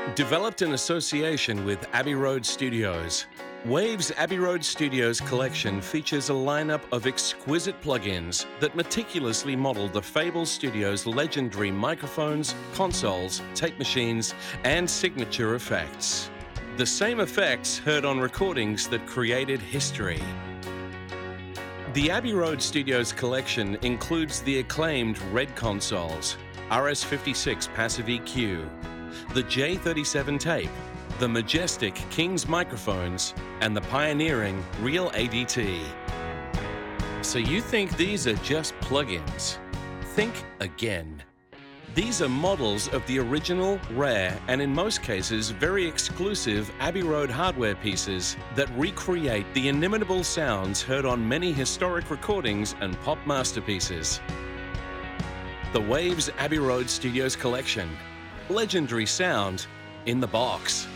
Developed in association with Abbey Road Studios, Wave's Abbey Road Studios collection features a lineup of exquisite plugins that meticulously model the Fable Studios' legendary microphones, consoles, tape machines, and signature effects. The same effects heard on recordings that created history. The Abbey Road Studios collection includes the acclaimed Red consoles, RS-56 passive EQ, the J37 tape, the majestic King's microphones, and the pioneering Real ADT. So you think these are just plugins? Think again. These are models of the original, rare, and in most cases very exclusive Abbey Road hardware pieces that recreate the inimitable sounds heard on many historic recordings and pop masterpieces. The Waves Abbey Road Studios collection. Legendary sound in the box.